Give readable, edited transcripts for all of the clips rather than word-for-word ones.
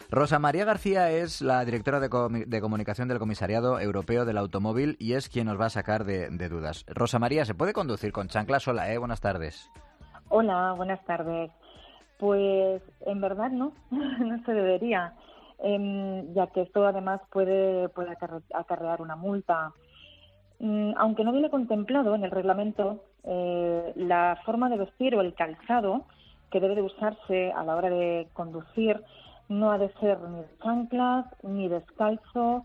Rosa María García es la directora de comunicación del Comisariado Europeo del Automóvil y es quien nos va a sacar de dudas. Rosa María, ¿se puede conducir con chanclas? Hola, buenas tardes. Hola, buenas tardes. Pues en verdad no, no se debería, ya que esto además puede acarrear una multa. Aunque no viene contemplado en el reglamento, la forma de vestir o el calzado que debe de usarse a la hora de conducir no ha de ser ni de chanclas, ni descalzo,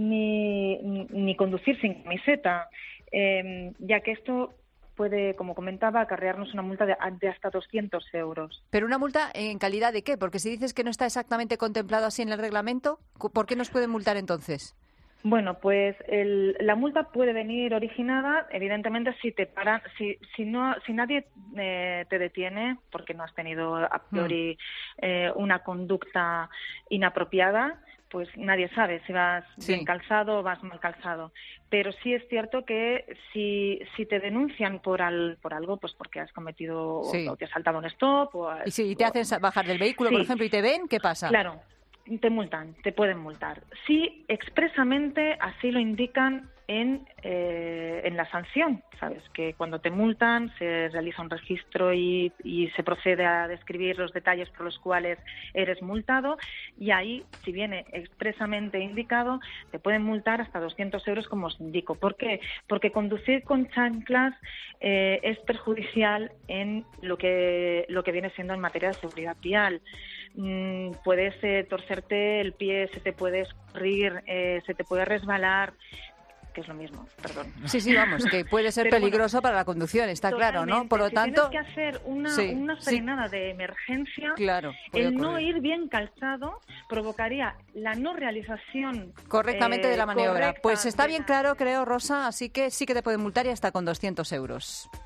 ni conducir sin camiseta, ya que esto puede, como comentaba, acarrearnos una multa de hasta 200 euros. ¿Pero una multa en calidad de qué? Porque si dices que no está exactamente contemplado así en el reglamento, ¿por qué nos pueden multar entonces? Bueno, pues la multa puede venir originada, evidentemente, si te paran, si nadie te detiene porque no has tenido a priori una conducta inapropiada, pues nadie sabe si vas bien calzado o vas mal calzado. Pero sí es cierto que si te denuncian por algo, pues porque has cometido o te has saltado un stop y si te hacen bajar del vehículo, por ejemplo, y te ven, ¿qué pasa? Claro. Te multan, te pueden multar. Si expresamente así lo indican en la sanción, ¿sabes? Que cuando te multan se realiza un registro y se procede a describir los detalles por los cuales eres multado y ahí, si viene expresamente indicado, te pueden multar hasta 200 euros como os indico. ¿Por qué? Porque conducir con chanclas es perjudicial en lo que viene siendo en materia de seguridad vial. Puedes torcerte el pie, se te puede escurrir, se te puede resbalar, que es lo mismo, perdón. Sí, vamos, que puede ser peligroso para la conducción, está claro, ¿no? Por lo tanto, tienes que hacer una frenada de emergencia, claro, el no ir bien calzado provocaría la no realización correctamente de la maniobra. Correcta, pues está bien claro, creo, Rosa, así que sí que te pueden multar y hasta con 200 euros.